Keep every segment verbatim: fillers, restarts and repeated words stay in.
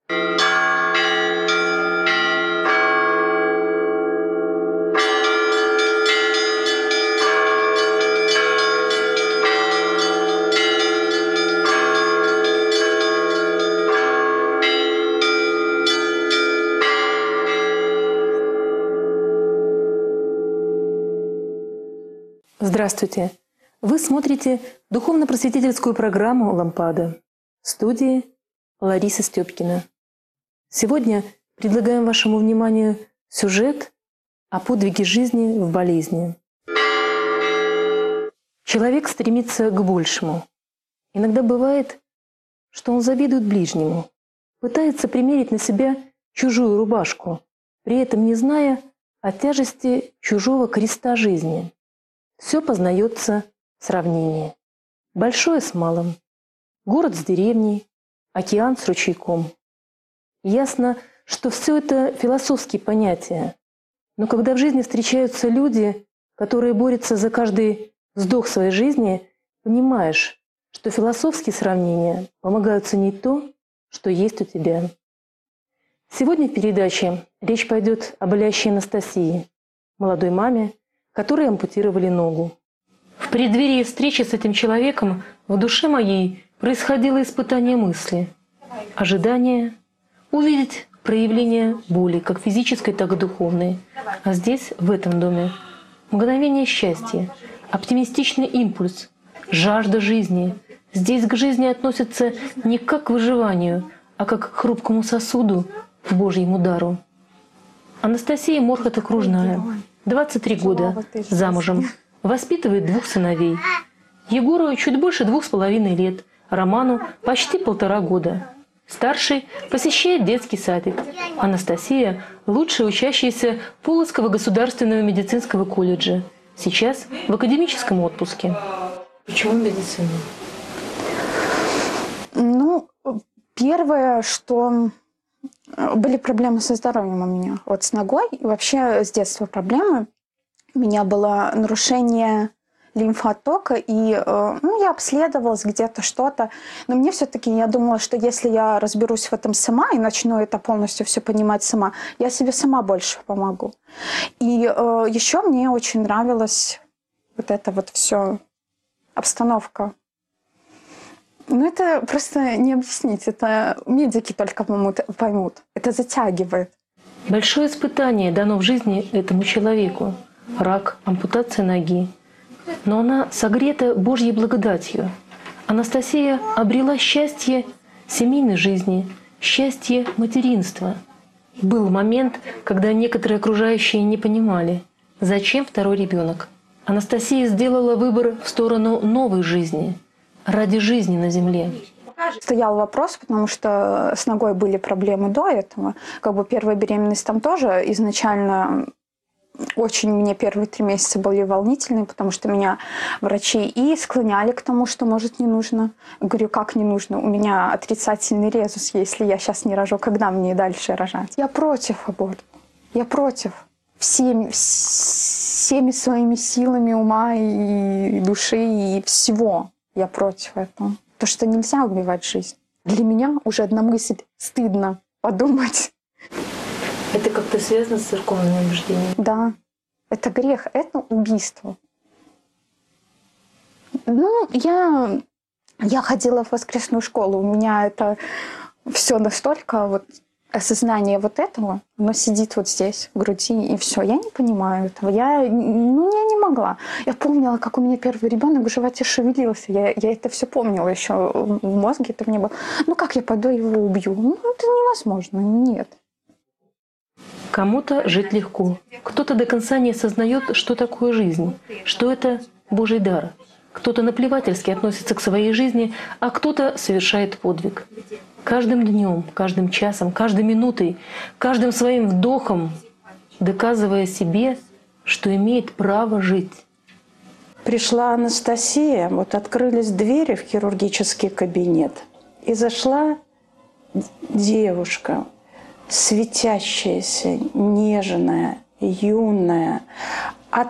Здравствуйте! Вы смотрите духовно-просветительскую программу «Лампада» в студии Лариса Степкина. Сегодня предлагаем вашему вниманию сюжет о подвиге жизни в болезни. Человек стремится к большему. Иногда бывает, что он завидует ближнему, пытается примерить на себя чужую рубашку, при этом не зная о тяжести чужого креста жизни. Все познается в сравнении. Большое с малым, город с деревней, океан с ручейком. Ясно, что все это философские понятия. Но когда в жизни встречаются люди, которые борются за каждый вздох своей жизни, понимаешь, что философские сравнения помогают ценить то, что есть у тебя. Сегодня в передаче речь пойдет о болящей Анастасии, молодой маме, которой ампутировали ногу. В преддверии встречи с этим человеком в душе моей происходило испытание мысли, ожидание увидеть проявление боли, как физической, так и духовной. А здесь, в этом доме, мгновение счастья, оптимистичный импульс, жажда жизни. Здесь к жизни относятся не как к выживанию, а как к хрупкому сосуду, Божьему дару. Анастасия Морхот-Окружная, двадцать три года, замужем, воспитывает двух сыновей. Егору чуть больше двух с половиной лет, Роману почти полтора года. Старший посещает детский садик. Анастасия – лучшая учащаяся Полоцкого государственного медицинского колледжа. Сейчас в академическом отпуске. Почему медицина? Ну, первое, что были проблемы со здоровьем у меня. Вот с ногой. И вообще с детства проблемы. У меня было нарушение лимфотока, и ну, я обследовалась где-то что-то. Но мне все-таки, я думала, что если я разберусь в этом сама и начну это полностью все понимать сама, я себе сама больше помогу. И э, еще мне очень нравилась вот эта вот все обстановка. Ну, это просто не объяснить. Это медики только поймут. поймут. Это затягивает. Большое испытание дано в жизни этому человеку. Рак, ампутация ноги. Но она согрета Божьей благодатью. Анастасия обрела счастье семейной жизни, счастье материнства. Был момент, когда некоторые окружающие не понимали, зачем второй ребенок. Анастасия сделала выбор в сторону новой жизни, ради жизни на земле. Стоял вопрос, потому что с ногой были проблемы до этого. Как бы первая беременность там тоже изначально очень мне первые три месяца были волнительные, потому что меня врачи и склоняли к тому, что, может, не нужно. Говорю, как не нужно? У меня отрицательный резус, если я сейчас не рожу, когда мне дальше рожать? Я против аборта. Я против. Всеми, всеми своими силами ума и души и всего. Я против этого. То, что нельзя убивать жизнь. Для меня уже одна мысль стыдно подумать. Это как-то связано с церковными убеждениями? Да. Это грех, это убийство. Ну, я, я ходила в воскресную школу. У меня это все настолько, вот осознание вот этого, оно сидит вот здесь, в груди, и все. Я не понимаю этого. Я, ну, я не могла. Я помнила, как у меня первый ребенок в животе шевелился. Я, я это все помнила еще в мозге. Это мне было. Ну, как я пойду его убью? Ну, это невозможно. Нет. Кому-то жить легко. Кто-то до конца не осознает, что такое жизнь, что это Божий дар. Кто-то наплевательски относится к своей жизни, а кто-то совершает подвиг. Каждым днем, каждым часом, каждой минутой, каждым своим вдохом, доказывая себе, что имеет право жить. Пришла Анастасия, вот открылись двери в хирургический кабинет, и зашла девушка, светящаяся, нежная, юная,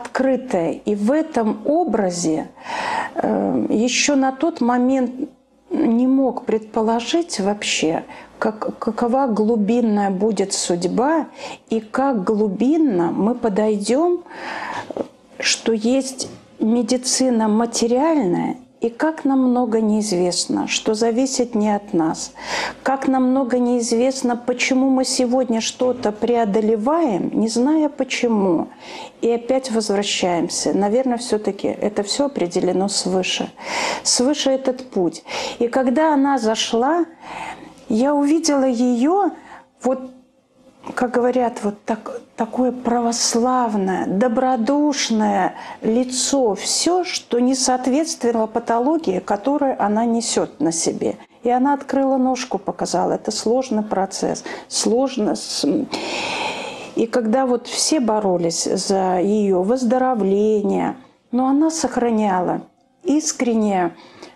открытая. И в этом образе э, еще на тот момент не мог предположить вообще, как, какова глубинная будет судьба и как глубинно мы подойдем, что есть медицина материальная, и как нам много неизвестно, что зависит не от нас. Как нам много неизвестно, почему мы сегодня что-то преодолеваем, не зная почему. И опять возвращаемся. Наверное, все-таки это все определено свыше. Свыше этот путь. И когда она зашла, я увидела ее, вот, как говорят, вот так, такое православное, добродушное лицо, все, что не соответствовало патологии, которую она несет на себе. И она открыла ножку, показала. Это сложный процесс, сложно. И когда вот все боролись за ее выздоровление, но она сохраняла искренне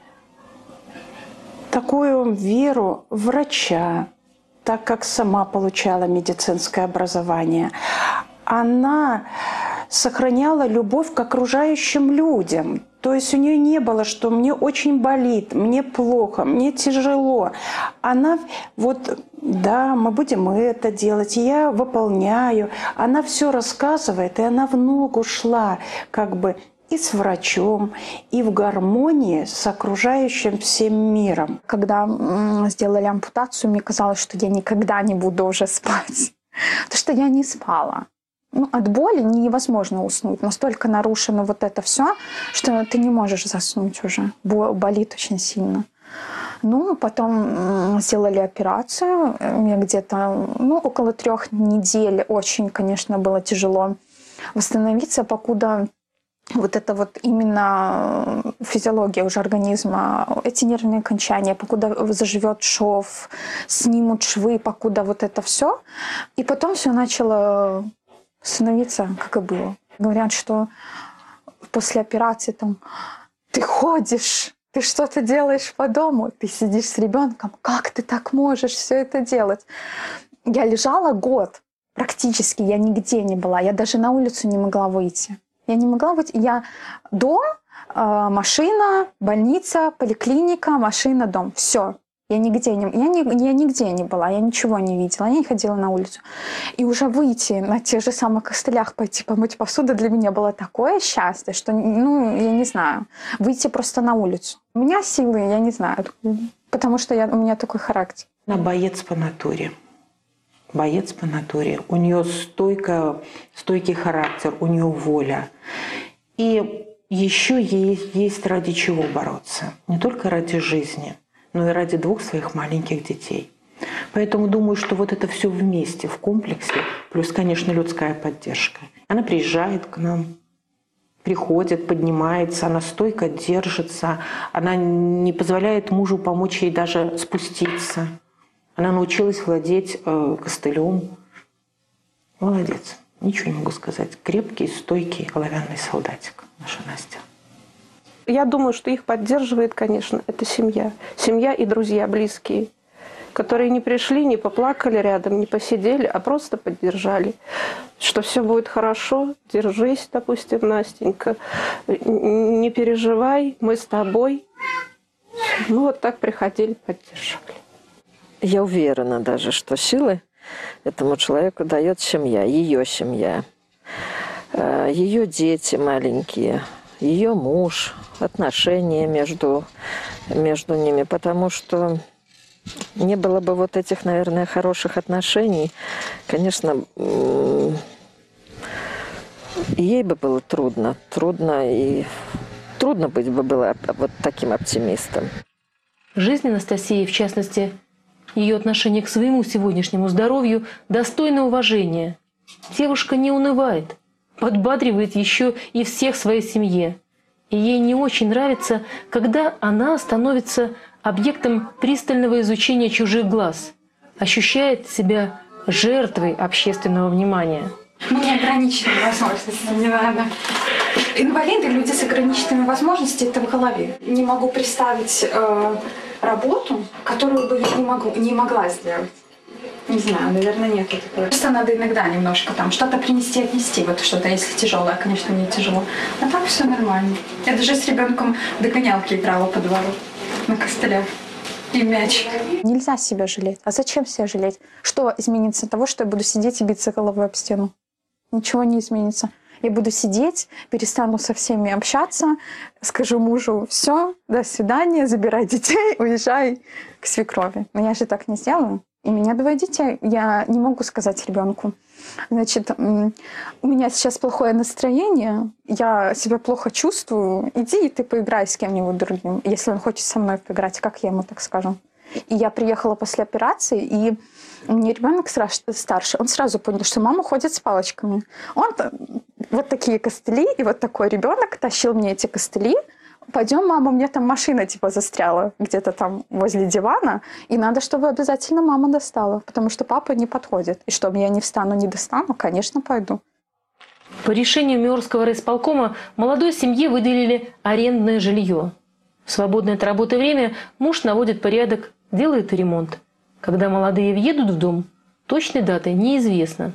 такую веру врача, так как сама получала медицинское образование, она сохраняла любовь к окружающим людям. То есть у нее не было, что мне очень болит, мне плохо, мне тяжело. Она вот, да, мы будем это делать, я выполняю. Она все рассказывает, и она в ногу шла, как бы, и с врачом, и в гармонии с окружающим всем миром. Когда м, сделали ампутацию, мне казалось, что я никогда не буду уже спать. Потому что я не спала. Ну, от боли невозможно уснуть. Настолько нарушено вот это все, что ты не можешь заснуть уже. Болит очень сильно. Ну, потом сделали операцию. Мне где-то ну, около трех недель очень, конечно, было тяжело восстановиться, покуда вот это вот именно физиология уже организма, эти нервные окончания, покуда заживет шов, снимут швы, покуда вот это все. И потом все начало становиться, как и было. Говорят, что после операции там ты ходишь, ты что-то делаешь по дому, ты сидишь с ребенком, как ты так можешь все это делать? Я лежала год, практически я нигде не была, я даже на улицу не могла выйти. Я не могла выйти. Я дом, э, машина, больница, поликлиника, машина, дом. Все. Я нигде не, я, не, я нигде не была, я ничего не видела, я не ходила на улицу. И уже выйти на тех же самых костылях, пойти помыть посуду для меня было такое счастье, что, ну, я не знаю, выйти просто на улицу. У меня силы, я не знаю, потому что я, у меня такой характер. Она боец по натуре. Боец по натуре. У нее стойкая, стойкий характер, у нее воля. И еще ей есть ради чего бороться. Не только ради жизни, но и ради двух своих маленьких детей. Поэтому думаю, что вот это все вместе, в комплексе, плюс, конечно, людская поддержка. Она приезжает к нам, приходит, поднимается, она стойко держится, она не позволяет мужу помочь ей даже спуститься. Она научилась владеть э, костылем. Молодец. Ничего не могу сказать. Крепкий, стойкий, оловянный солдатик наша Настя. Я думаю, что их поддерживает, конечно, это семья. Семья и друзья близкие, которые не пришли, не поплакали рядом, не посидели, а просто поддержали. Что все будет хорошо, держись, допустим, Настенька, не переживай, мы с тобой. Ну вот так приходили, поддерживали. Я уверена даже, что силы этому человеку дает семья, ее семья, ее дети маленькие, ее муж, отношения между, между ними. Потому что не было бы вот этих, наверное, хороших отношений, конечно, ей бы было трудно, трудно и трудно быть бы было вот таким оптимистом. Жизнь Анастасии, в частности, ее отношение к своему сегодняшнему здоровью, достойно уважения. Девушка не унывает, подбадривает еще и всех в своей семье. И ей не очень нравится, когда она становится объектом пристального изучения чужих глаз, ощущает себя жертвой общественного внимания. Ну, неограниченными возможностями, не надо. Инвалиды, люди с ограниченными возможностями, это в голове. Не могу представить э, работу, которую бы я не, могу, не могла сделать. Не знаю, наверное, нет такого. Просто надо иногда немножко там что-то принести, отнести. Вот что-то, если тяжелое, конечно, мне тяжело. А так все нормально. Я даже с ребенком в догонялки играла по двору на костылях. И мячик. Нельзя себя жалеть. А зачем себя жалеть? Что изменится от того, что я буду сидеть и биться головой об стену? Ничего не изменится. Я буду сидеть, перестану со всеми общаться, скажу мужу: все, до свидания, забирай детей, уезжай к свекрови. Но я же так не сделаю. И у меня двое детей. Я не могу сказать ребенку: значит, у меня сейчас плохое настроение, я себя плохо чувствую, иди и ты поиграй с кем-нибудь другим, если он хочет со мной поиграть, как я ему так скажу. И я приехала после операции, и мне ребенок старше, он сразу понял, что мама ходит с палочками. Он вот такие костыли, и вот такой ребенок тащил мне эти костыли. Пойдем, мама, у меня там машина типа застряла где-то там возле дивана, и надо, чтобы обязательно мама достала, потому что папа не подходит. И чтобы я не встану, не достану, конечно, пойду. По решению Миорского райисполкома молодой семье выделили арендное жилье. В свободное от работы время муж наводит порядок, делает ремонт. Когда молодые въедут в дом, точной даты неизвестно.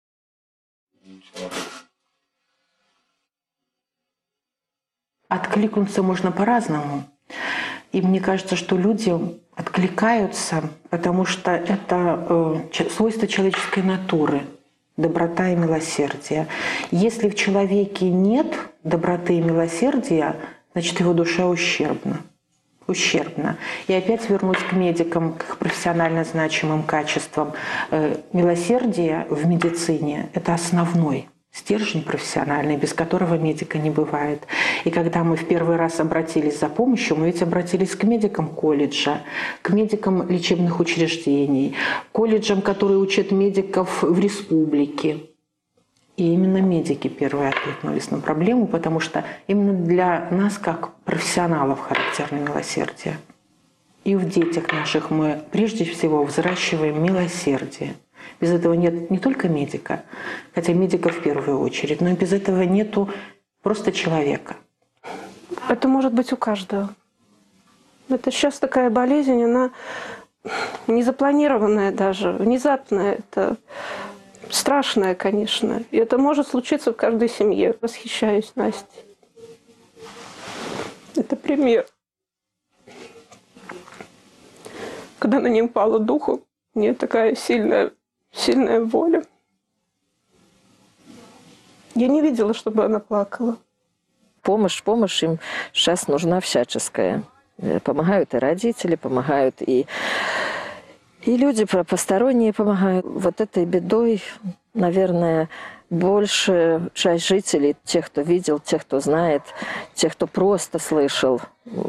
Откликнуться можно по-разному. И мне кажется, что люди откликаются, потому что это э, свойство человеческой натуры – доброта и милосердие. Если в человеке нет доброты и милосердия, значит, его душа ущербна. ущербна. И опять вернусь к медикам, к их профессионально значимым качествам. Э, милосердие в медицине – это основной стержень профессиональный, без которого медика не бывает. И когда мы в первый раз обратились за помощью, мы ведь обратились к медикам колледжа, к медикам лечебных учреждений, колледжам, которые учат медиков в республике. И именно медики первые откликнулись на проблему, потому что именно для нас, как профессионалов, характерно милосердие. И в детях наших мы прежде всего взращиваем милосердие. Без этого нет не только медика, хотя медика в первую очередь, но и без этого нету просто человека. Это может быть у каждого. Это сейчас такая болезнь, она незапланированная даже, внезапная. Это страшная, конечно. И это может случиться в каждой семье. Восхищаюсь Настей. Это пример. Когда на нем пало духу, мне такая сильная, сильная воля. Я не видела, чтобы она плакала. Помощь, помощь им сейчас нужна всяческая. Помогают и родители, помогают и, и люди посторонние помогают. Вот этой бедой, наверное, большая часть жителей, тех, кто видел, тех, кто знает, тех, кто просто слышал,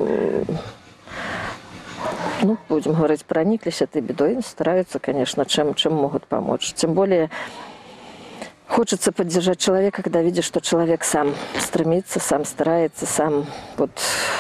ну, будем говорить, прониклись этой бедой, стараются, конечно, чем, чем могут помочь. Тем более хочется поддержать человека, когда видишь, что человек сам стремится, сам старается, сам вот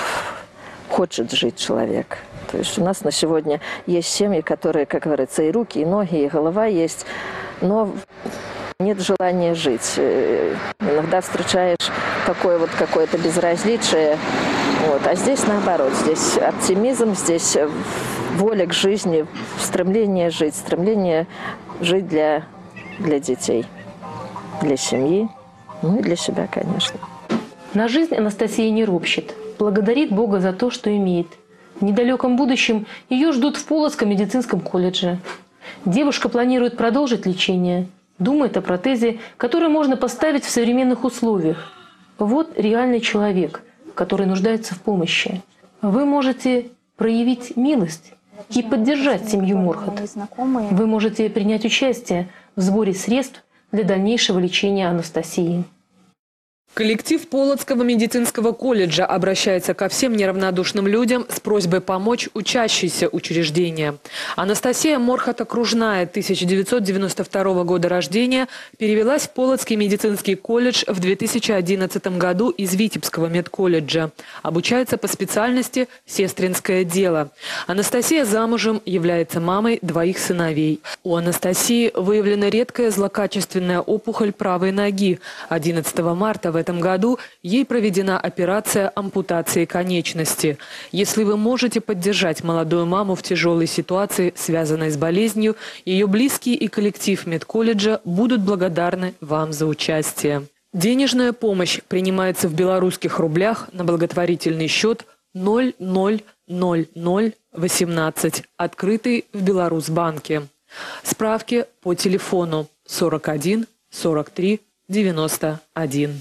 хочет жить человек. То есть у нас на сегодня есть семьи, которые, как говорится, и руки, и ноги, и голова есть, но нет желания жить. Иногда встречаешь такое вот какое-то безразличие. Вот. А здесь наоборот, здесь оптимизм, здесь воля к жизни, стремление жить, стремление жить для, для детей, для семьи, ну и для себя, конечно. На жизнь Анастасия не ропщет, благодарит Бога за то, что имеет. В недалеком будущем ее ждут в Полоцком медицинском колледже. Девушка планирует продолжить лечение, думает о протезе, который можно поставить в современных условиях. Вот реальный человек, который нуждается в помощи. Вы можете проявить милость и поддержать семью Морхот. Вы можете принять участие в сборе средств для дальнейшего лечения Анастасии. Коллектив Полоцкого медицинского колледжа обращается ко всем неравнодушным людям с просьбой помочь учащейся учреждения. Анастасия Морхот окружная, тысяча девятьсот девяносто второго года рождения, перевелась в Полоцкий медицинский колледж в две тысячи одиннадцатом году из Витебского медколледжа. Обучается по специальности «Сестринское дело». Анастасия замужем, является мамой двоих сыновей. У Анастасии выявлена редкая злокачественная опухоль правой ноги. одиннадцатого марта в В этом году ей проведена операция ампутации конечности. Если вы можете поддержать молодую маму в тяжелой ситуации, связанной с болезнью, ее близкие и коллектив медколледжа будут благодарны вам за участие. Денежная помощь принимается в белорусских рублях на благотворительный счет ноль ноль ноль ноль восемнадцать, открытый в Беларусьбанке. Справки по телефону сорок один сорок три девяносто один.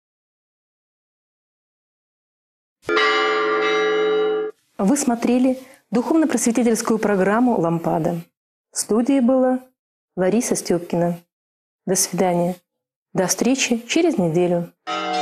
Вы смотрели духовно-просветительскую программу «Лампада». В студии была Лариса Степкина. До свидания. До встречи через неделю.